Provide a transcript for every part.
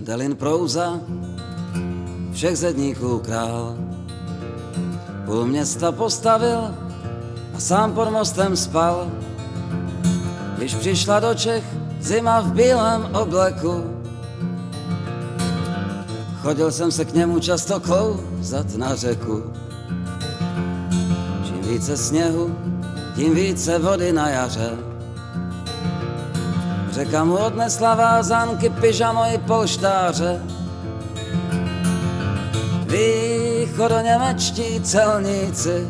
Vendelin Prouza, všech zedníků král, půl města postavil a sám pod mostem spal. Když přišla do Čech zima v bílém obleku, chodil jsem se k němu často klouzat na řeku. Čím více sněhu, tím více vody na jaře. Řeka mu odnesla vázánky, pyžamo i polštáře. Východoněmečtí celníci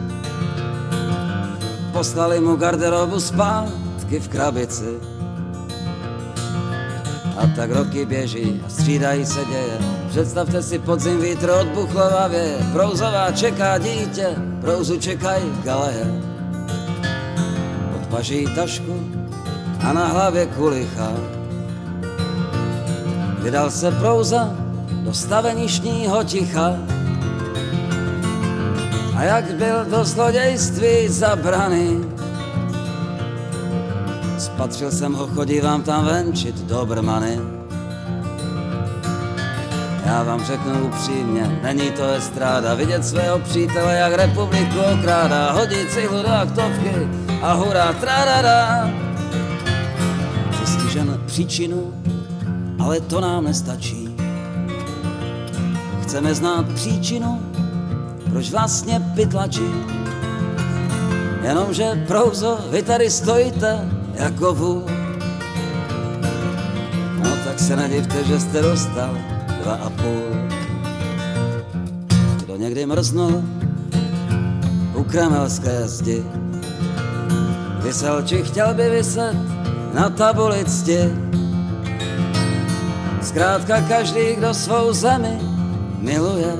poslali mu garderobu zpátky v krabici. A tak roky běží a střídají se děje. Představte si podzim, vítr od Buchlova věje. Prouzová čeká dítě, Prouzu čekají galeje. Odpaží tašku a na hlavě kulicha. Vydal se Prouza do staveništního ticha. A jak byl do zlodějství zabraný, spatřil jsem ho, chodívám tam venčit Dobrmany. Já vám řeknu upřímně, není to estráda, vidět svého přítele, jak republiku okrádá, hodit cihlu do aktovky a hurá, trarara. Zjistí žen příčinu, ale to nám nestačí. Chceme znát příčinu, proč vlastně pytlačí. Jenomže Prouzo, vy tady stojíte jako vůl. No tak se nedivte, že jste dostal 2,5. Kdo někdy mrznul u kremelské zdi, visel či chtěl by viset na tabuli cti. Zkrátka každý, kdo svou zemi miluje,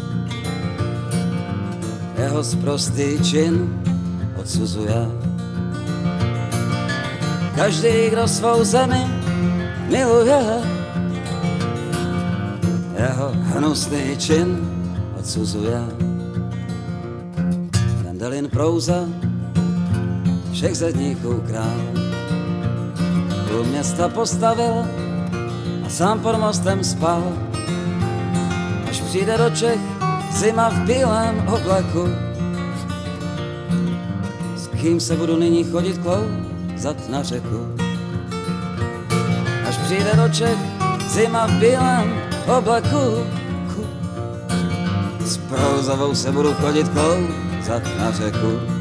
jeho sprostý čin odsuzuje. Každý, kdo svou zemi miluje, jeho hnusný čin odsuzuje. Vendelin Prouza, všech zedníků král, půl města postavil a sám pod mostem spal. Až přijde do Čech zima v bílém obleku, s kým se budu nyní chodit klouzat na řeku. Až přijde do Čech zima v bílém obleku, s Prouzovou se budu chodit klouzat na řeku.